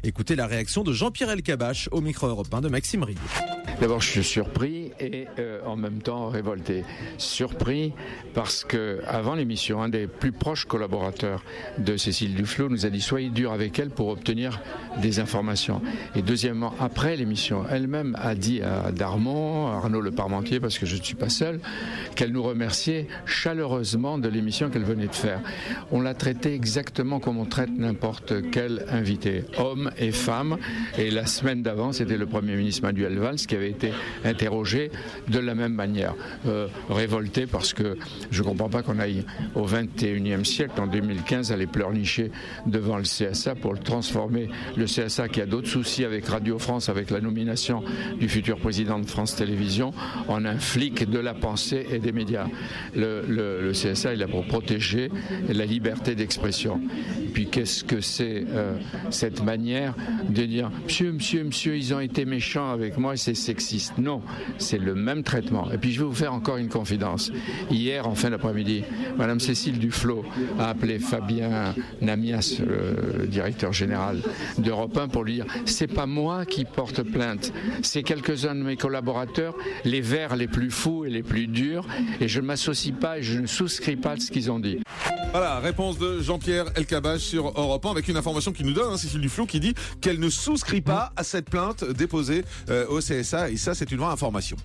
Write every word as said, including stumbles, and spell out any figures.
Écoutez la réaction de Jean-Pierre Elkabbach au micro européen de Maxime Rillet. D'abord, je suis surpris et euh, en même temps révolté. Surpris parce que avant l'émission, un des plus proches collaborateurs de Cécile Duflot nous a dit soyez dur avec elle pour obtenir des informations. Et deuxièmement, après l'émission, elle-même a dit à Darmon, à Arnaud Le Parmentier, parce que je ne suis pas seul, qu'elle nous remerciait chaleureusement de l'émission qu'elle venait de faire. On l'a traitée exactement comme on traite n'importe quel invité, homme et femme. Et la semaine d'avant, c'était le Premier ministre Manuel Valls qui avait été interrogé de la même manière. Euh, révolté parce que je ne comprends pas qu'on aille au vingt et unième siècle, en deux mille quinze, aller pleurnicher devant le C S A pour le transformer, le C S A qui a d'autres soucis avec Radio France, avec la nomination du futur président de France Télévisions, en un flic de la pensée et des médias. Le, le, le C S A, il a pour protéger la liberté d'expression. Et puis qu'est-ce que c'est euh, cette manière de dire « Monsieur, monsieur, monsieur, ils ont été méchants avec moi et c'est sexiste ». Non, c'est le même traitement. Et puis je vais vous faire encore une confidence. Hier, en fin d'après-midi, Madame Cécile Duflot a appelé Fabien Namias, le directeur général d'Europe un, pour lui dire « C'est pas moi qui porte plainte, c'est quelques-uns de mes collaborateurs, les verts les plus fous et les plus durs, et je ne m'associe pas et je ne souscris pas de ce qu'ils ont dit ». Voilà, réponse de Jean-Pierre Elkabbach sur Europe un avec une information qui nous donne, hein, Cécile Duflot, qui dit qu'elle ne souscrit pas à cette plainte déposée euh, au C S A, et ça c'est une vraie information.